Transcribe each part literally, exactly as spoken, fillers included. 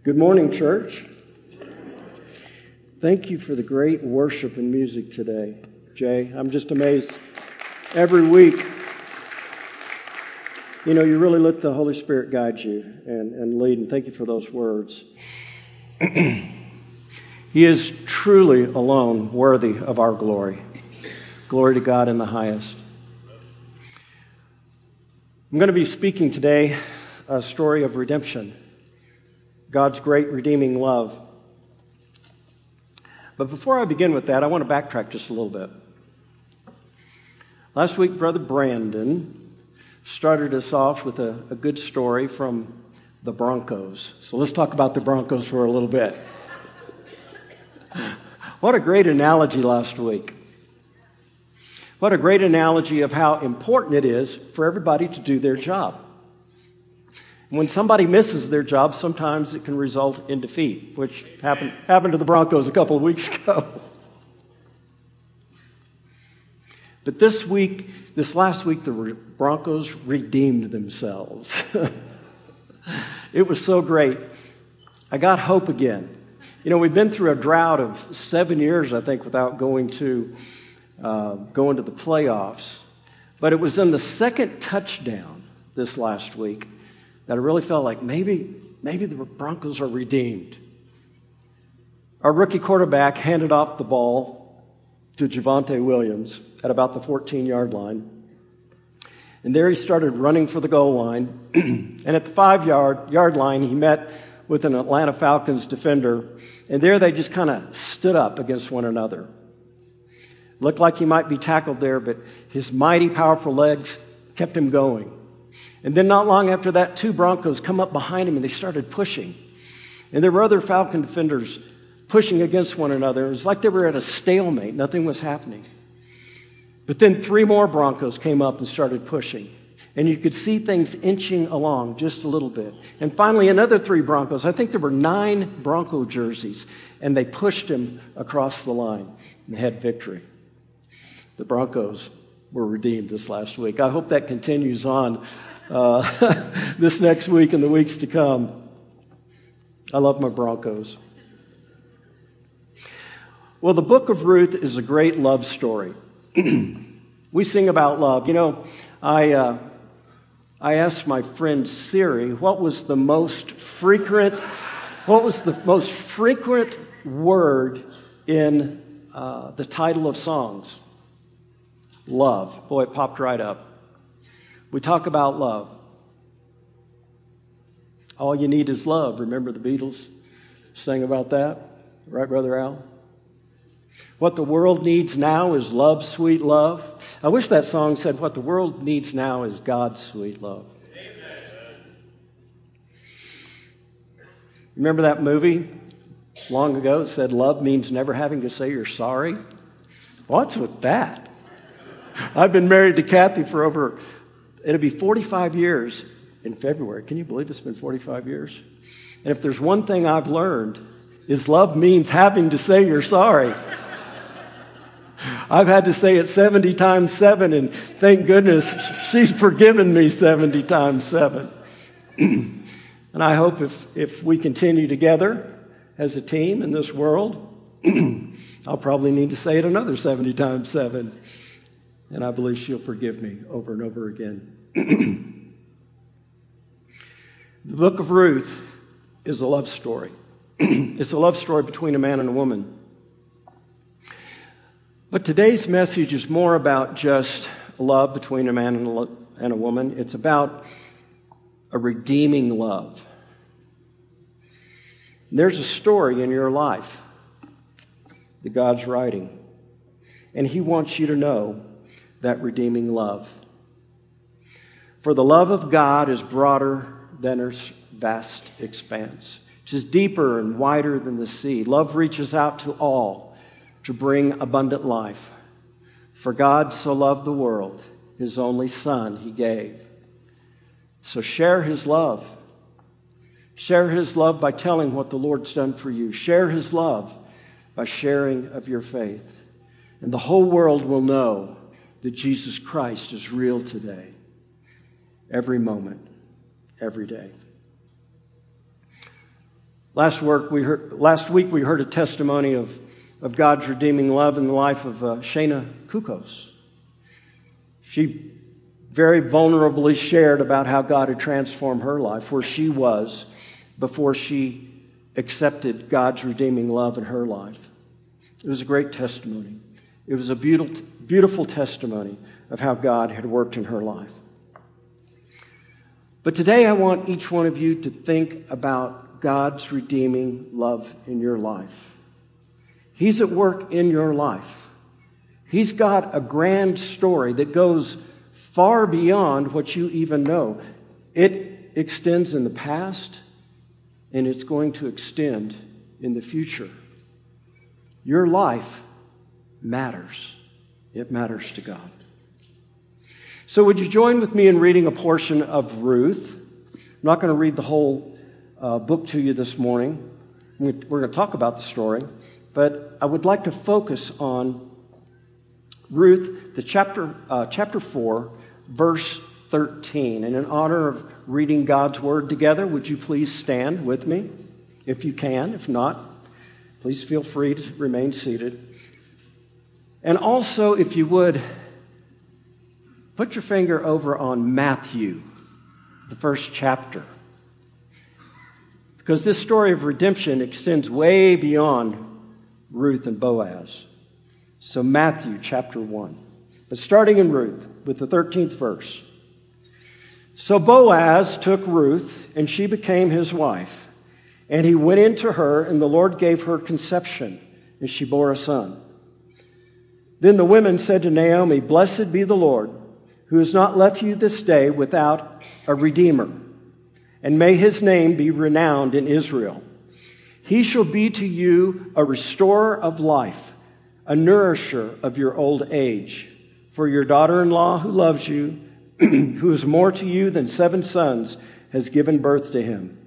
Good morning, church. Thank you for the great worship and music today, Jay. I'm just amazed every week. You know, you really let the Holy Spirit guide you and, and lead, and thank you for those words. He is truly alone worthy of our glory. Glory to God in the highest. I'm going to be speaking today a story of redemption, God's great redeeming love. But before I begin with that, I want to backtrack just a little bit. Last week, Brother Brandon started us off with a, a good story from the Broncos. So let's talk about the Broncos for a little bit. What a great analogy last week. What a great analogy of how important it is for everybody to do their job. When somebody misses their job, sometimes it can result in defeat, which happened, happened to the Broncos a couple of weeks ago. But this week, this last week, the Broncos redeemed themselves. It was so great. I got hope again. You know, we've been through a drought of seven years, I think, without going to uh, going to the playoffs. But it was in the second touchdown this last week that I really felt like maybe, maybe the Broncos are redeemed. Our rookie quarterback handed off the ball to Javonte Williams at about the fourteen-yard line. And there he started running for the goal line. And at the five-yard yard line, he met with an Atlanta Falcons defender. And there they just kind of stood up against one another. Looked like he might be tackled there, but his mighty, powerful legs kept him going. And then not long after that, two Broncos come up behind him and they started pushing. And there were other Falcon defenders pushing against one another. It was like they were at a stalemate. Nothing was happening. But then three more Broncos came up and started pushing. And you could see things inching along just a little bit. And finally, another three Broncos. I think there were nine Bronco jerseys. And they pushed him across the line and had victory. The Broncos were redeemed this last week. I hope that continues on uh, this next week and the weeks to come. I love my Broncos. Well, the book of Ruth is a great love story. We sing about love. You know, I uh, I asked my friend Siri what was the most frequent what was the most frequent word in uh, the title of songs. Love. Boy, it popped right up. We talk about love. All you need is love. Remember the Beatles sang about that? Right, Brother Al? What the world needs now is love, sweet love. I wish that song said, what the world needs now is God's sweet love. Amen. Remember that movie long ago? It said, love means never having to say you're sorry. What's with that? I've been married to Kathy for over, it'll be forty-five years in February. Can you believe it's been forty-five years? And if there's one thing I've learned, is love means having to say you're sorry. I've had to say it seventy times seven, and thank goodness she's forgiven me seventy times seven. And I hope if, if we continue together as a team in this world, I'll probably need to say it another seventy times seven. And I believe she'll forgive me over and over again. The book of Ruth is a love story. It's a love story between a man and a woman. But today's message is more about just love between a man and a, lo- and a woman. It's about a redeeming love. There's a story in your life that God's writing, and He wants you to know that redeeming love. For the love of God is broader than Earth's vast expanse. It is deeper and wider than the sea. Love reaches out to all to bring abundant life. For God so loved the world, His only Son He gave. So share His love. Share His love by telling what the Lord's done for you. Share His love by sharing of your faith. And the whole world will know that Jesus Christ is real today, every moment, every day. Last, work we heard, last week we heard a testimony of, of God's redeeming love in the life of uh, Shana Kukos. She very vulnerably shared about how God had transformed her life, where she was before she accepted God's redeeming love in her life. It was a great testimony. It was a beautiful, beautiful testimony of how God had worked in her life. But today I want each one of you to think about God's redeeming love in your life. He's at work in your life. He's got a grand story that goes far beyond what you even know. It extends in the past, and it's going to extend in the future. Your life matters. It matters to God. So would you join with me in reading a portion of Ruth? I'm not going to read the whole uh, book to you this morning. We're going to talk about the story, but I would like to focus on Ruth, the chapter, uh, chapter four, verse thirteen. And in honor of reading God's Word together, would you please stand with me, if you can. If not, please feel free to remain seated. And also, if you would, put your finger over on Matthew, the first chapter. Because this story of redemption extends way beyond Ruth and Boaz. So Matthew chapter one. But starting in Ruth with the thirteenth verse. So Boaz took Ruth, and she became his wife. And he went into her, and the Lord gave her conception, and she bore a son. Then the women said to Naomi, Blessed be the Lord, who has not left you this day without a redeemer. And may his name be renowned in Israel. He shall be to you a restorer of life, a nourisher of your old age. For your daughter-in-law who loves you, who is more to you than seven sons, has given birth to him.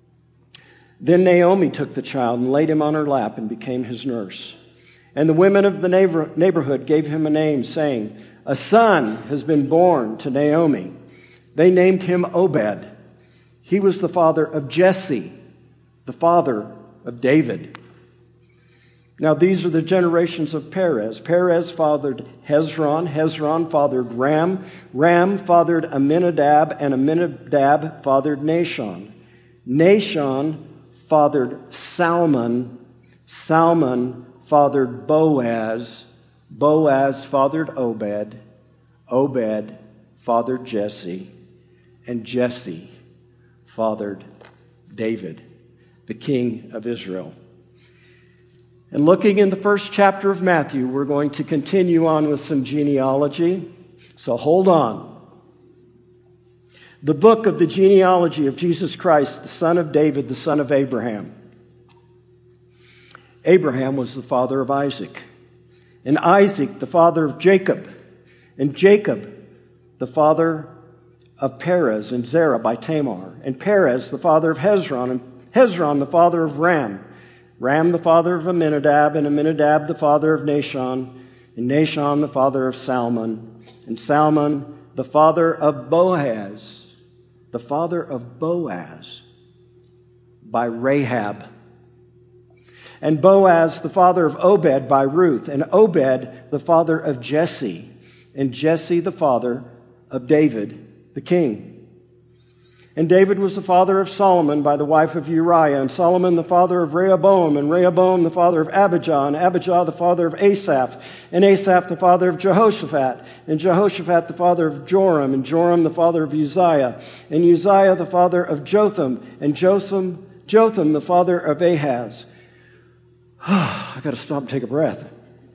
Then Naomi took the child and laid him on her lap and became his nurse. And the women of the neighbor, neighborhood gave him a name, saying, A son has been born to Naomi. They named him Obed. He was the father of Jesse, the father of David. Now these are the generations of Perez. Perez fathered Hezron. Hezron fathered Ram. Ram fathered Amminadab, and Amminadab fathered Nahshon. Nahshon fathered Salmon. Salmon fathered Boaz. Boaz fathered Obed. Obed fathered Jesse. And Jesse fathered David, the king of Israel. And looking in the first chapter of Matthew, we're going to continue on with some genealogy. So hold on. The book of the genealogy of Jesus Christ, the son of David, the son of Abraham. Abraham was the father of Isaac, and Isaac the father of Jacob, and Jacob the father of Perez and Zerah by Tamar, and Perez the father of Hezron, and Hezron the father of Ram, Ram the father of Amminadab, and Amminadab the father of Nahshon, and Nahshon the father of Salmon, and Salmon the father of Boaz, the father of Boaz by Rahab, and Boaz the father of Obed by Ruth, and Obed the father of Jesse, and Jesse the father of David the king. And David was the father of Solomon by the wife of Uriah, and Solomon the father of Rehoboam, and Rehoboam the father of Abijah, and Abijah the father of Asaph, and Asaph the father of Jehoshaphat, and Jehoshaphat the father of Joram, and Joram the father of Uzziah, and Uzziah the father of Jotham, and Jotham, Jotham the father of Ahaz. I got to stop and take a breath.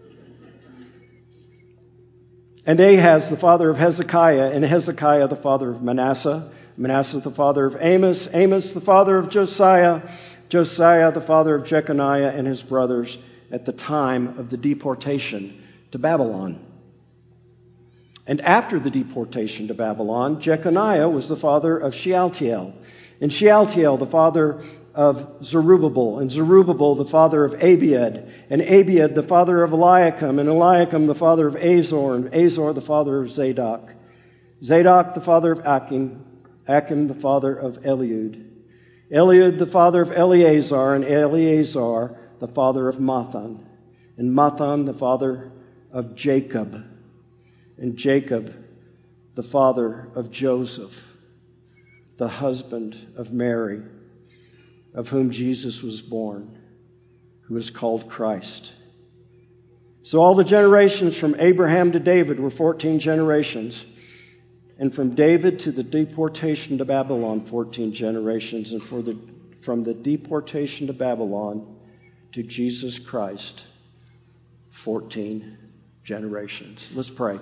And Ahaz the father of Hezekiah, and Hezekiah the father of Manasseh, Manasseh the father of Amos, Amos the father of Josiah, Josiah the father of Jeconiah and his brothers at the time of the deportation to Babylon. And after the deportation to Babylon, Jeconiah was the father of Shealtiel, and Shealtiel the father of Zerubbabel, and Zerubbabel the father of Abiad, and Abiad the father of Eliakim, and Eliakim the father of Azor, and Azor the father of Zadok, Zadok the father of Achim, Achim the father of Eliud, Eliud the father of Eleazar, and Eleazar the father of Matthan, and Matthan the father of Jacob, and Jacob the father of Joseph, the husband of Mary, of whom Jesus was born, who is called Christ. So all the generations from Abraham to David were fourteen generations, and from David to the deportation to Babylon, fourteen generations, and for the, from the deportation to Babylon to Jesus Christ, fourteen generations. Let's pray.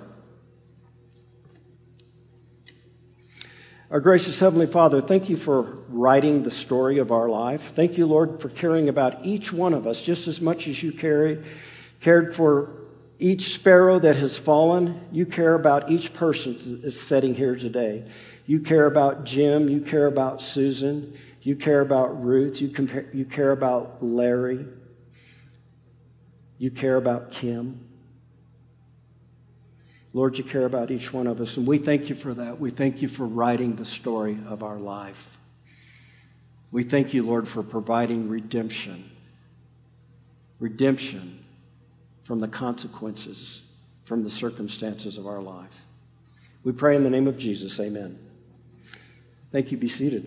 Our gracious Heavenly Father, thank you for writing the story of our life. Thank you, Lord, for caring about each one of us just as much as you carry, cared for each sparrow that has fallen. You care about each person that is sitting here today. You care about Jim. You care about Susan. You care about Ruth. You, compare, you care about Larry. You care about Kim. Lord, you care about each one of us, and we thank you for that. We thank you for writing the story of our life. We thank you, Lord, for providing redemption. Redemption from the consequences, from the circumstances of our life. We pray in the name of Jesus, amen. Thank you. Be seated.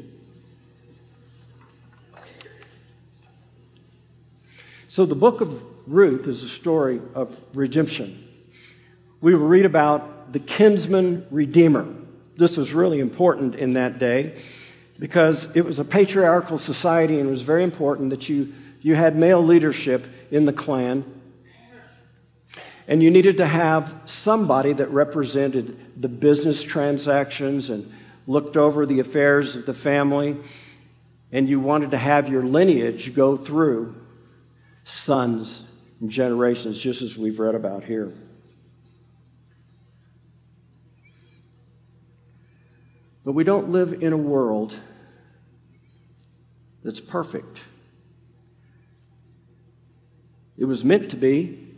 So the book of Ruth is a story of redemption. We will read about the kinsman redeemer. This was really important in that day because it was a patriarchal society, and it was very important that you, you had male leadership in the clan. And you needed to have somebody that represented the business transactions and looked over the affairs of the family. And you wanted to have your lineage go through sons and generations, just as we've read about here. But we don't live in a world that's perfect. It was meant to be,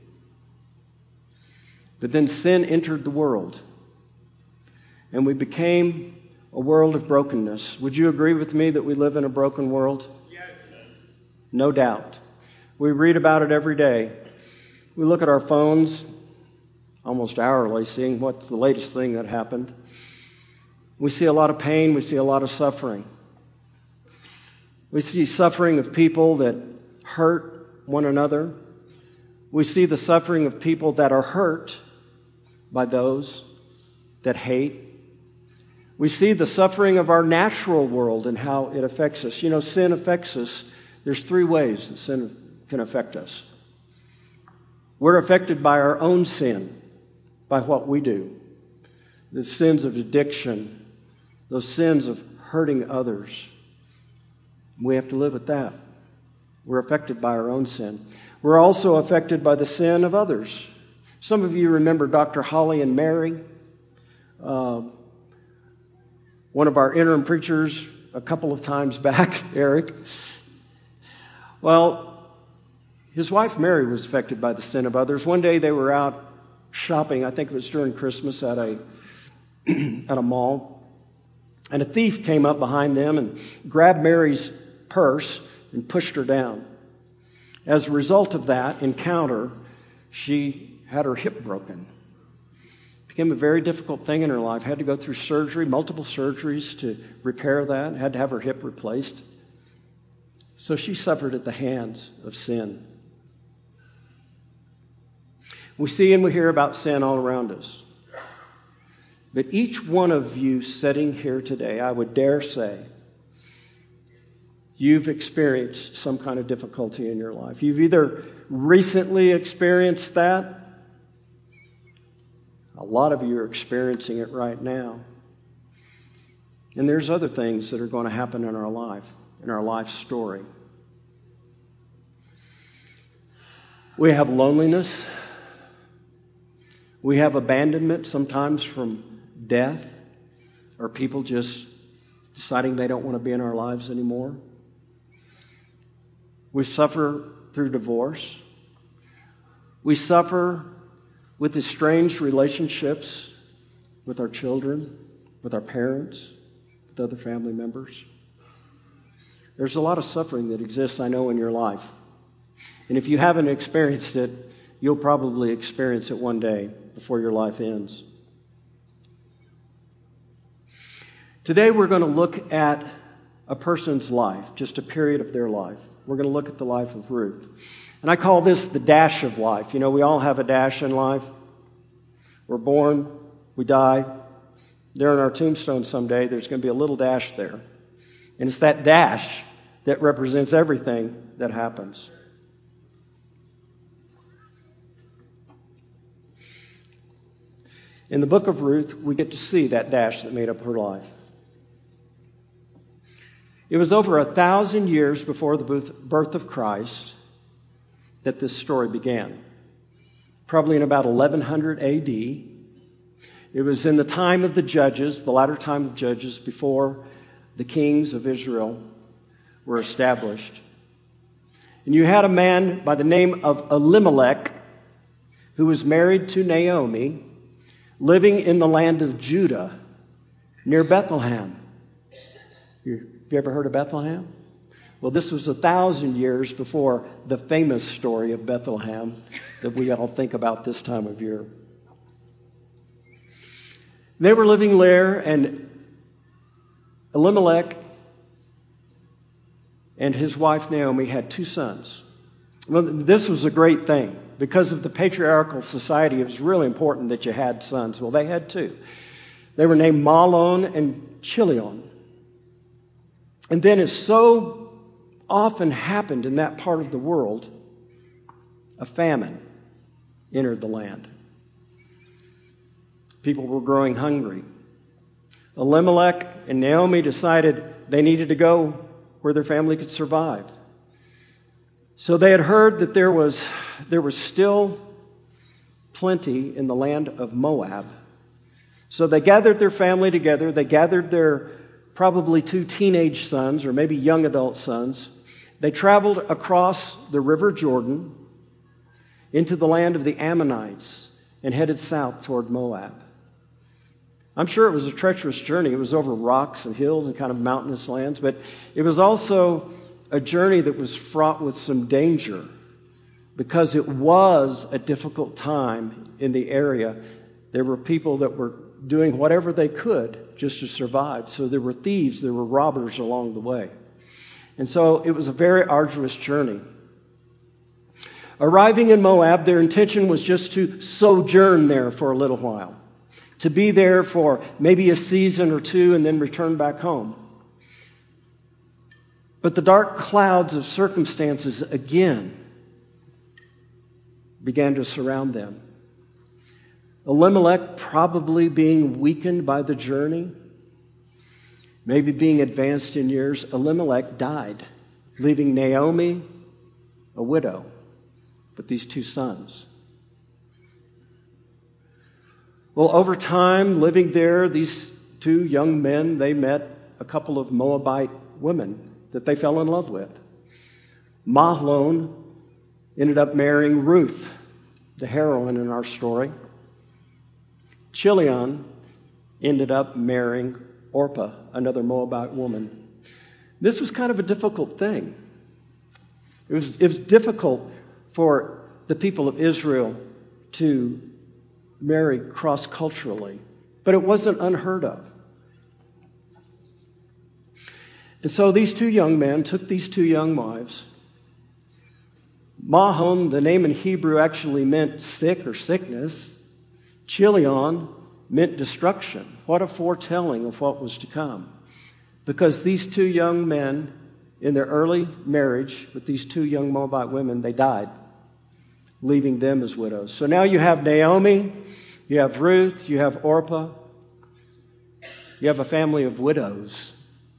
but then sin entered the world, and we became a world of brokenness. Would you agree with me that we live in a broken world? Yes. No doubt. We read about it every day. We look at our phones almost hourly, seeing what's the latest thing that happened. We see a lot of pain. We see a lot of suffering. We see suffering of people that hurt one another. We see the suffering of people that are hurt by those that hate. We see the suffering of our natural world and how it affects us. You know, sin affects us. There's three ways that sin can affect us. We're affected by our own sin, by what we do. The sins of addiction, those sins of hurting others. We have to live with that. We're affected by our own sin. We're also affected by the sin of others. Some of you remember Doctor Holly and Mary, uh, one of our interim preachers a couple of times back, Eric. Well, his wife Mary was affected by the sin of others. One day they were out shopping, I think it was during Christmas, at a at a mall. And a thief came up behind them and grabbed Mary's purse and pushed her down. As a result of that encounter, she had her hip broken. It became a very difficult thing in her life. Had to go through surgery, multiple surgeries to repair that. Had to have her hip replaced. So she suffered at the hands of sin. We see and we hear about sin all around us. But each one of you sitting here today, I would dare say, you've experienced some kind of difficulty in your life. You've either recently experienced that. A lot of you are experiencing it right now. And there's other things that are going to happen in our life, in our life story. We have loneliness. We have abandonment, sometimes from death, or people just deciding they don't want to be in our lives anymore. We suffer through divorce. We suffer with estranged relationships with our children, with our parents, with other family members. There's a lot of suffering that exists, I know, in your life. And if you haven't experienced it, you'll probably experience it one day before your life ends. Today we're going to look at a person's life, just a period of their life. We're going to look at the life of Ruth. And I call this the dash of life. You know, we all have a dash in life. We're born, we die. There on our tombstone someday, there's going to be a little dash there. And it's that dash that represents everything that happens. In the book of Ruth, we get to see that dash that made up her life. It was over a thousand years before the birth of Christ that this story began. Probably in about eleven hundred A D. It was in the time of the judges, the latter time of judges, before the kings of Israel were established. And you had a man by the name of Elimelech who was married to Naomi, living in the land of Judah near Bethlehem. Have you ever heard of Bethlehem? Well, this was a thousand years before the famous story of Bethlehem that we all think about this time of year. They were living there, and Elimelech and his wife Naomi had two sons. Well, this was a great thing. Because of the patriarchal society, it was really important that you had sons. Well, they had two. They were named Mahlon and Chilion. And then, as so often happened in that part of the world, a famine entered the land. People were growing hungry. Elimelech and Naomi decided they needed to go where their family could survive. So they had heard that there was, there was still plenty in the land of Moab. So they gathered their family together. They gathered their probably two teenage sons or maybe young adult sons. They traveled across the river Jordan into the land of the Ammonites and headed south toward Moab. I'm sure it was a treacherous journey. It was over rocks and hills and kind of mountainous lands, but it was also a journey that was fraught with some danger because it was a difficult time in the area. There were people that were doing whatever they could just to survive. So there were thieves, there were robbers along the way. And so it was a very arduous journey. Arriving in Moab, their intention was just to sojourn there for a little while, to be there for maybe a season or two and then return back home. But the dark clouds of circumstances again began to surround them. Elimelech, probably being weakened by the journey, maybe being advanced in years, Elimelech died, leaving Naomi a widow with these two sons. Well, over time, living there, these two young men, they met a couple of Moabite women that they fell in love with. Mahlon ended up marrying Ruth, the heroine in our story. Chilion ended up marrying Orpah, another Moabite woman. This was kind of a difficult thing. It was, it was difficult for the people of Israel to marry cross-culturally, but it wasn't unheard of. And so these two young men took these two young wives. Mahlon, the name in Hebrew actually meant sick or sickness. Chilion meant destruction. What a foretelling of what was to come. Because these two young men, in their early marriage with these two young Moabite women, they died, leaving them as widows. So now you have Naomi, you have Ruth, you have Orpah, you have a family of widows.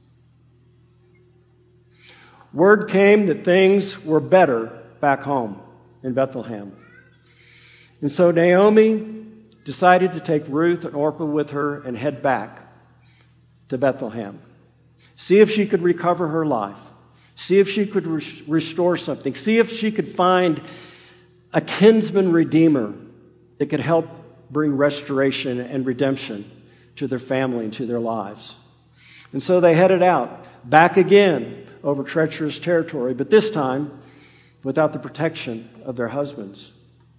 Word came that things were better back home in Bethlehem. And so Naomi decided to take Ruth and Orpah with her and head back to Bethlehem. See if she could recover her life. See if she could re- restore something. See if she could find a kinsman redeemer that could help bring restoration and redemption to their family and to their lives. And so they headed out. back again over treacherous territory, but this time without the protection of their husbands.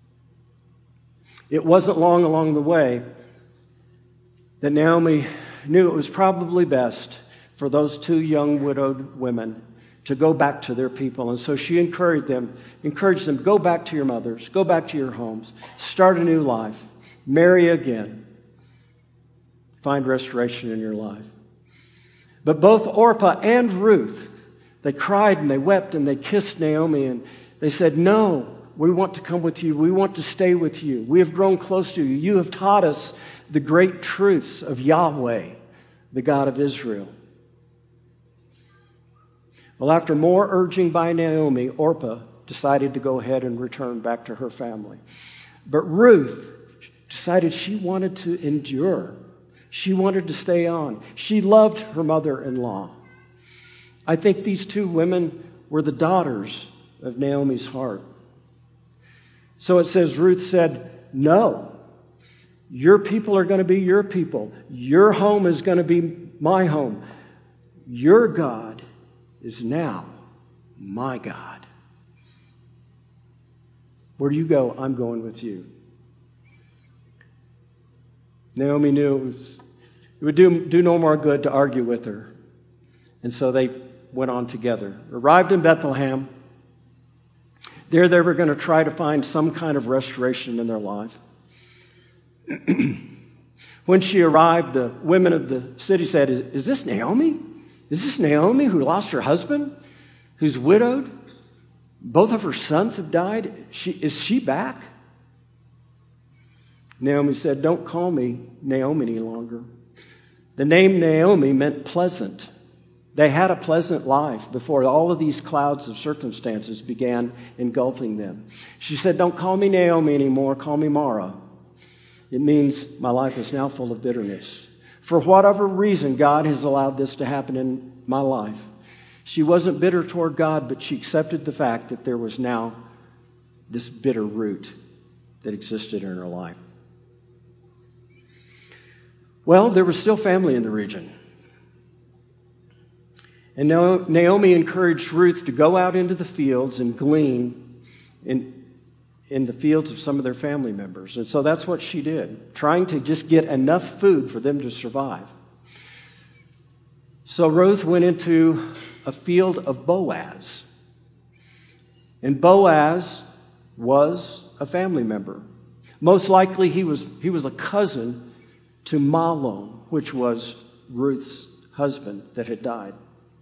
It wasn't long along the way that Naomi knew it was probably best for those two young widowed women to go back to their people. And so she encouraged them, encouraged them, go back to your mothers, go back to your homes, start a new life, marry again, find restoration in your life. But both Orpah and Ruth, they cried and they wept and they kissed Naomi and they said, no, we want to come with you. We want to stay with you. We have grown close to you. You have taught us the great truths of Yahweh, the God of Israel. Well, after more urging by Naomi, Orpah decided to go ahead and return back to her family. But Ruth decided she wanted to endure. She wanted to stay on. She loved her mother-in-law. I think these two women were the daughters of Naomi's heart. So it says, Ruth said, no, your people are going to be your people. Your home is going to be my home. Your God is now my God. Where do you go? I'm going with you. Naomi knew it, was, it would do, do no more good to argue with her. And so they went on together. Arrived in Bethlehem. There they were going to try to find some kind of restoration in their life. When she arrived, the women of the city said, is, is this Naomi? Is this Naomi who lost her husband, who's widowed? Both of her sons have died. She, is she back? Naomi said, don't call me Naomi any longer. The name Naomi meant pleasant. They had a pleasant life before all of these clouds of circumstances began engulfing them. She said, don't call me Naomi anymore, call me Mara. It means my life is now full of bitterness. For whatever reason, God has allowed this to happen in my life. She wasn't bitter toward God, but she accepted the fact that there was now this bitter root that existed in her life. Well, there was still family in the region. And Naomi encouraged Ruth to go out into the fields and glean in, in the fields of some of their family members. And so that's what she did, trying to just get enough food for them to survive. So Ruth went into a field of Boaz. And Boaz was a family member. Most likely he was, he was a cousin to Mahlon, which was Ruth's husband that had died.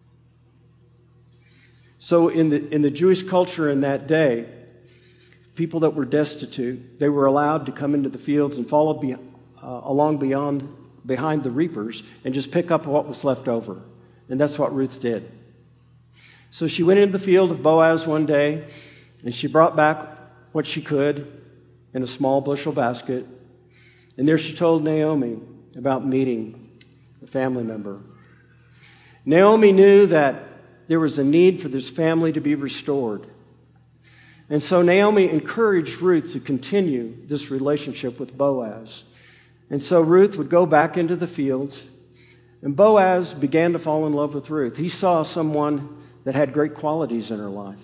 So in the in the Jewish culture in that day, people that were destitute, they were allowed to come into the fields and follow be, uh, along beyond behind the reapers and just pick up what was left over. And that's what Ruth did. So she went into the field of Boaz one day, and she brought back what she could in a small bushel basket. And there she told Naomi about meeting a family member. Naomi knew that there was a need for this family to be restored. And so Naomi encouraged Ruth to continue this relationship with Boaz. And so Ruth would go back into the fields, and Boaz began to fall in love with Ruth. He saw someone that had great qualities in her life.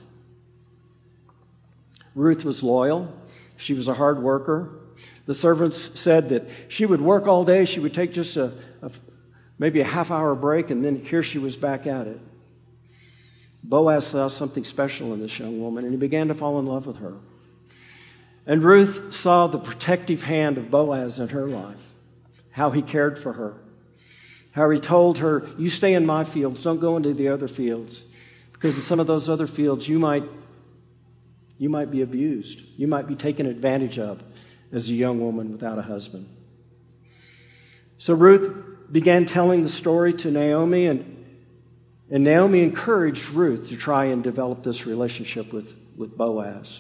Ruth was loyal. She was a hard worker. The servants said that she would work all day. She would take just a, a maybe a half hour break, and then here she was back at it. Boaz saw something special in this young woman, and he began to fall in love with her. And Ruth saw the protective hand of Boaz in her life, how he cared for her, how he told her, you stay in my fields, don't go into the other fields, because in some of those other fields you might, you might be abused. You might be taken advantage of as a young woman without a husband. So Ruth began telling the story to Naomi, and And Naomi encouraged Ruth to try and develop this relationship with, with Boaz.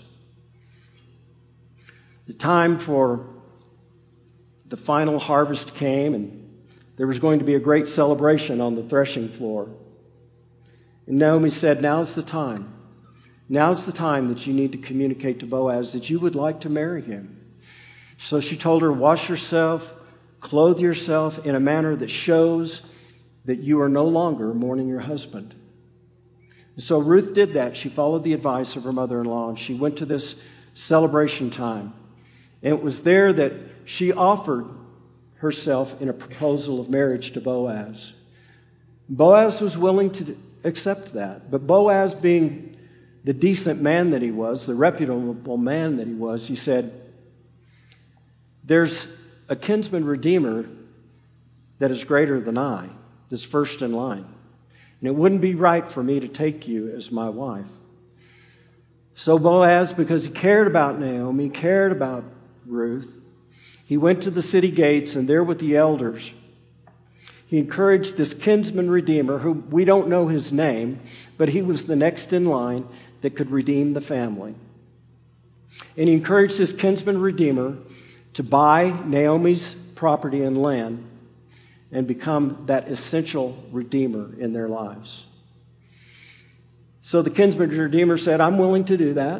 The time for the final harvest came, and there was going to be a great celebration on the threshing floor. And Naomi said, now's the time. Now's the time that you need to communicate to Boaz that you would like to marry him. So she told her, wash yourself, clothe yourself in a manner that shows that you are no longer mourning your husband. And so Ruth did that. She followed the advice of her mother-in-law, and she went to this celebration time. And it was there that she offered herself in a proposal of marriage to Boaz. Boaz was willing to accept that. But Boaz, being the decent man that he was, the reputable man that he was, he said, there's a kinsman redeemer that is greater than I, that's first in line. And it wouldn't be right for me to take you as my wife. So Boaz, because he cared about Naomi, cared about Ruth, he went to the city gates, and there with the elders, he encouraged this kinsman redeemer, who we don't know his name, but he was the next in line that could redeem the family. And he encouraged this kinsman redeemer to buy Naomi's property and land and become that essential redeemer in their lives. So the kinsman redeemer said, I'm willing to do that.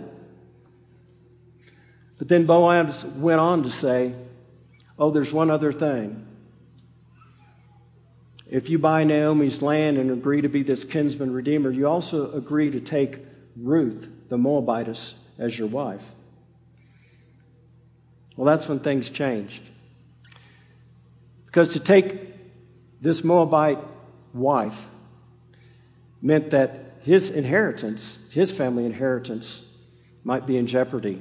But then Boaz went on to say, oh, there's one other thing. If you buy Naomi's land and agree to be this kinsman redeemer, you also agree to take Ruth, the Moabitess, as your wife. Well, that's when things changed. Because to take this Moabite wife meant that his inheritance, his family inheritance, might be in jeopardy.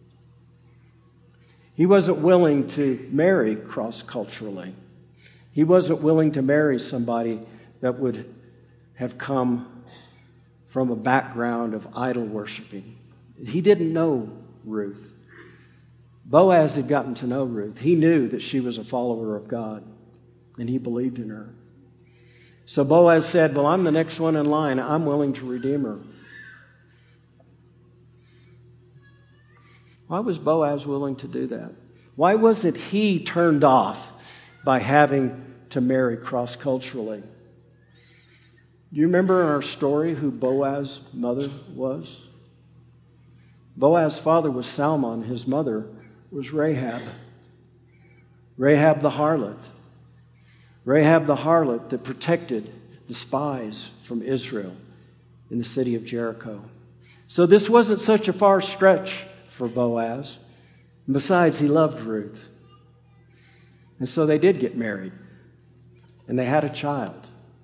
He wasn't willing to marry cross-culturally. He wasn't willing to marry somebody that would have come from a background of idol worshiping. He didn't know Ruth. Boaz had gotten to know Ruth. He knew that she was a follower of God, and he believed in her. So Boaz said, well, I'm the next one in line. I'm willing to redeem her. Why was Boaz willing to do that? Why wasn't he turned off by having to marry cross-culturally? Do you remember in our story who Boaz's mother was? Boaz's father was Salmon. His mother was Rahab. Rahab the harlot. Rahab the harlot that protected the spies from Israel in the city of Jericho. So this wasn't such a far stretch for Boaz. And besides, he loved Ruth. And so they did get married. And they had a child.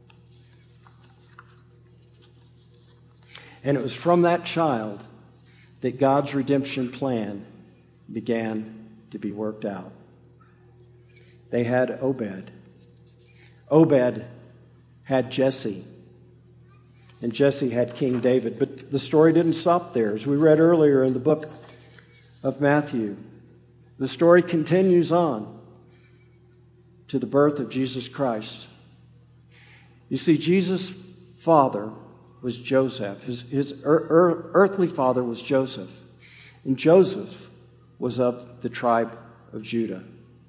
And it was from that child that God's redemption plan began to be worked out. They had Obed. Obed had Jesse. And Jesse had King David. But the story didn't stop there. As we read earlier in the book of Matthew, the story continues on to the birth of Jesus Christ. You see, Jesus' father was Joseph. His, his er, er, earthly father was Joseph. And Joseph was of the tribe of Judah.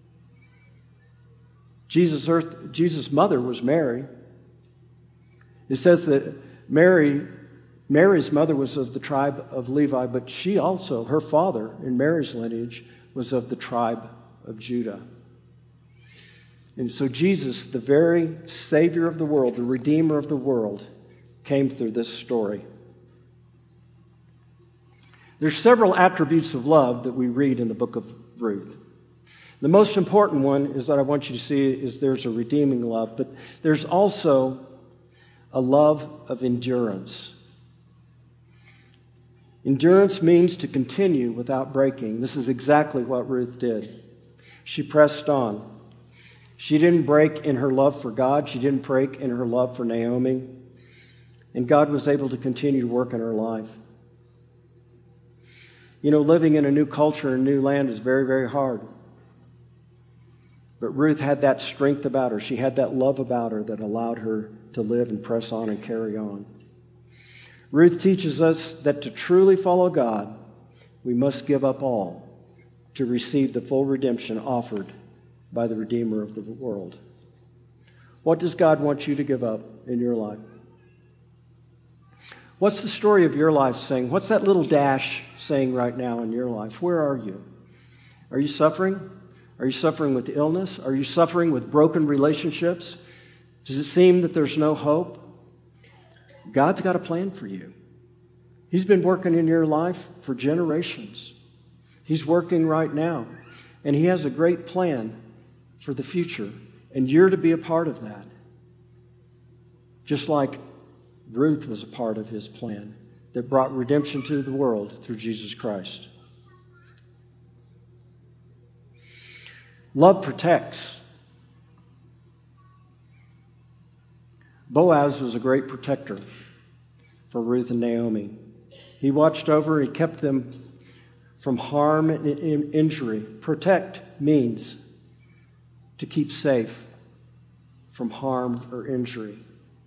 Jesus' earth, Jesus' mother was Mary. It says that Mary, Mary's mother was of the tribe of Levi, but she also, her father in Mary's lineage, was of the tribe of Judah. And so Jesus, the very Savior of the world, the Redeemer of the world, came through this story. There's several attributes of love that we read in the book of Ruth. The most important one is that I want you to see is there's a redeeming love, but there's also a love of endurance. Endurance means to continue without breaking. This is exactly what Ruth did. She pressed on. She didn't break in her love for God. She didn't break in her love for Naomi. And God was able to continue to work in her life. You know, living in a new culture and a new land is very, very hard. But Ruth had that strength about her. She had that love about her that allowed her to live and press on and carry on. Ruth teaches us that to truly follow God, we must give up all to receive the full redemption offered by the Redeemer of the world. What does God want you to give up in your life? What's the story of your life saying? What's that little dash saying right now in your life? Where are you? Are you suffering? Are you suffering with illness? Are you suffering with broken relationships? Does it seem that there's no hope? God's got a plan for you. He's been working in your life for generations. He's working right now. And He has a great plan for the future. And you're to be a part of that. Just like Ruth was a part of His plan that brought redemption to the world through Jesus Christ. Love protects. Boaz was a great protector for Ruth and Naomi. He watched over, he kept them from harm and injury. Protect means to keep safe from harm or injury.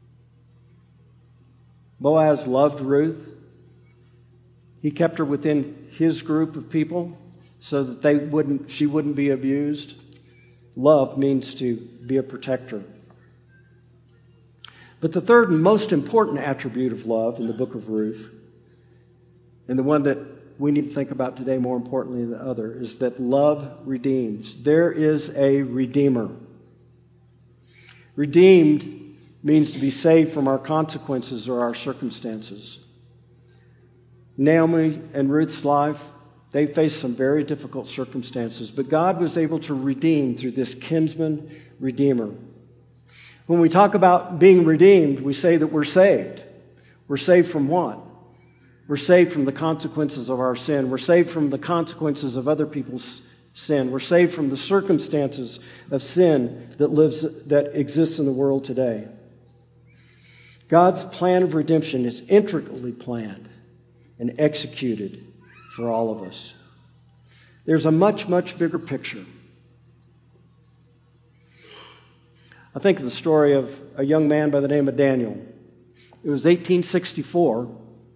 Boaz loved Ruth. He kept her within his group of people so that they wouldn't, she wouldn't be abused. Love means to be a protector. But the third and most important attribute of love in the book of Ruth, and the one that we need to think about today more importantly than the other, is that love redeems. There is a Redeemer. Redeemed means to be saved from our consequences or our circumstances. Naomi and Ruth's life, they faced some very difficult circumstances, but God was able to redeem through this kinsman redeemer. When we talk about being redeemed, we say that we're saved. We're saved from what? We're saved from the consequences of our sin. We're saved from the consequences of other people's sin. We're saved from the circumstances of sin that lives that exists in the world today. God's plan of redemption is intricately planned and executed for all of us. There's a much, much bigger picture. I think of the story of a young man by the name of Daniel. It was eighteen sixty-four.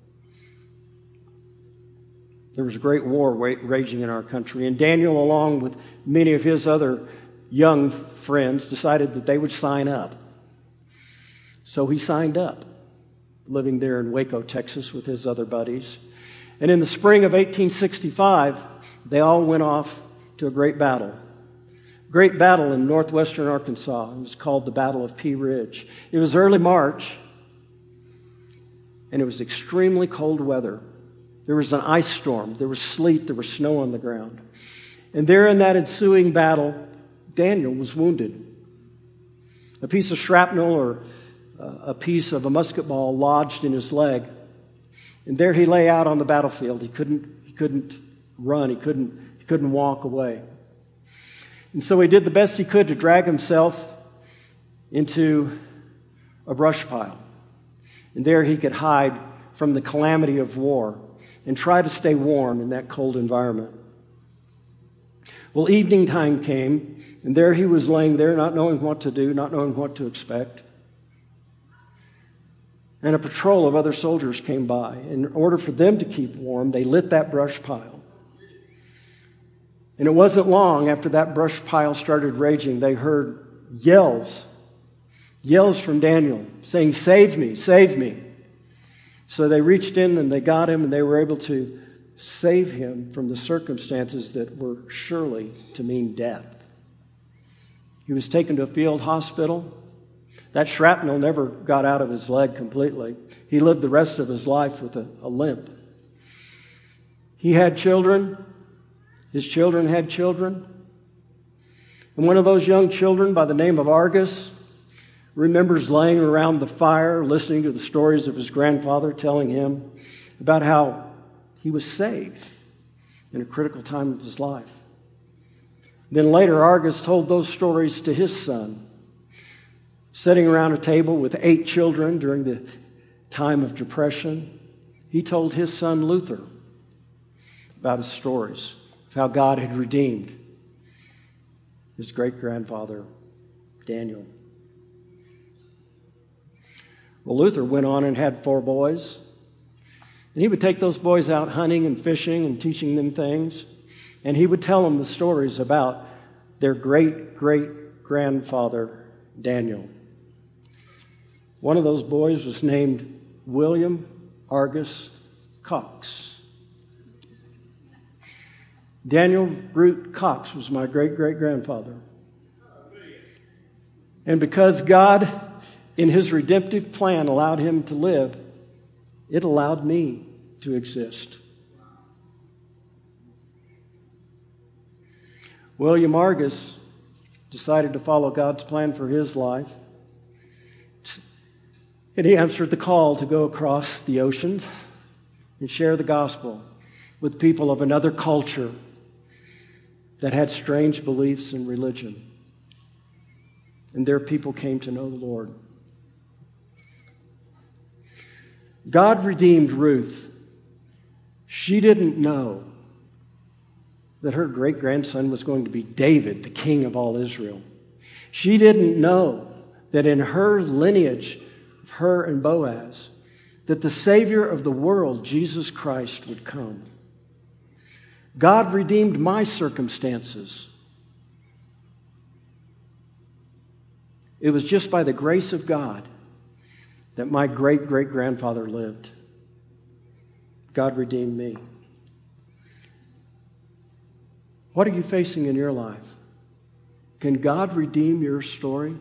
There was a great war raging in our country, and Daniel, along with many of his other young friends, decided that they would sign up. So he signed up, living there in Waco, Texas, with his other buddies. And in the spring of eighteen sixty-five, they all went off to a great battle. Great battle in northwestern Arkansas. It was called the Battle of Pea Ridge. It was early March, and it was extremely cold weather. There was an ice storm. There was sleet. There was snow on the ground. And there in that ensuing battle, Daniel was wounded. A piece of shrapnel or uh, a piece of a musket ball lodged in his leg. And there he lay out on the battlefield. He couldn't, he couldn't run. He couldn't, he couldn't walk away. And so he did the best he could to drag himself into a brush pile. And there he could hide from the calamity of war and try to stay warm in that cold environment. Well, evening time came, and there he was laying there, not knowing what to do, not knowing what to expect. And a patrol of other soldiers came by. In order for them to keep warm, they lit that brush pile. And it wasn't long after that brush pile started raging, they heard yells, yells from Daniel saying, "Save me, save me." So they reached in and they got him, and they were able to save him from the circumstances that were surely to mean death. He was taken to a field hospital. That shrapnel never got out of his leg completely. He lived the rest of his life with a, a limp. He had children. His children had children. And one of those young children by the name of Argus remembers laying around the fire, listening to the stories of his grandfather, telling him about how he was saved in a critical time of his life. Then later, Argus told those stories to his son, sitting around a table with eight children during the time of depression. He told his son Luther about his stories of how God had redeemed his great-grandfather Daniel. Well, Luther went on and had four boys. And he would take those boys out hunting and fishing and teaching them things. And he would tell them the stories about their great-great-grandfather Daniel. One of those boys was named William Argus Cox. Daniel Root Cox was my great-great-grandfather. And because God in his redemptive plan, allowed him to live, it allowed me to exist. William Argus decided to follow God's plan for his life. And he answered the call to go across the oceans and share the gospel with people of another culture that had strange beliefs in religion. And their people came to know the Lord. God redeemed Ruth. She didn't know that her great-grandson was going to be David, the king of all Israel. She didn't know that in her lineage, of her and Boaz, that the Savior of the world, Jesus Christ, would come. God redeemed my circumstances. It was just by the grace of God that my great-great-grandfather lived. God redeemed me. What are you facing in your life? Can God redeem your story?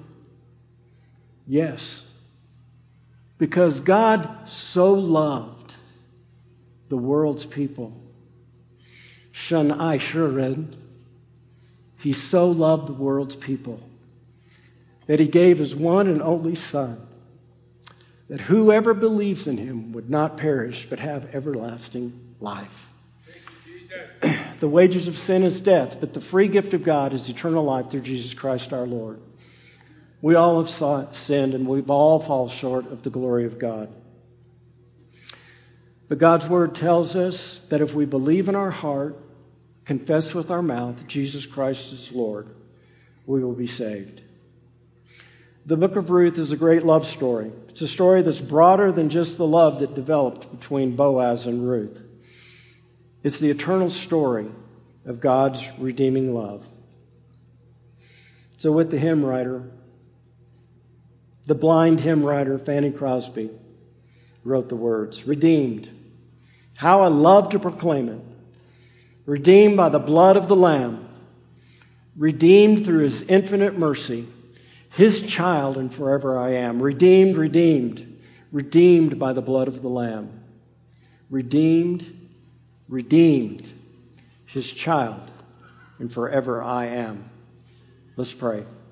Yes. Because God so loved the world's people. Shun I sure read. He so loved the world's people that he gave his one and only Son, that whoever believes in him would not perish but have everlasting life. The wages of sin is death, but the free gift of God is eternal life through Jesus Christ our Lord. We all have sinned, and we've all fallen short of the glory of God. But God's Word tells us that if we believe in our heart, confess with our mouth Jesus Christ is Lord, we will be saved. The book of Ruth is a great love story. It's a story that's broader than just the love that developed between Boaz and Ruth. It's the eternal story of God's redeeming love. So with the hymn writer, the blind hymn writer, Fanny Crosby, wrote the words, "Redeemed, how I love to proclaim it. Redeemed by the blood of the Lamb. Redeemed through his infinite mercy. His child and forever I am. Redeemed, redeemed, redeemed by the blood of the Lamb. Redeemed, redeemed, his child and forever I am." Let's pray.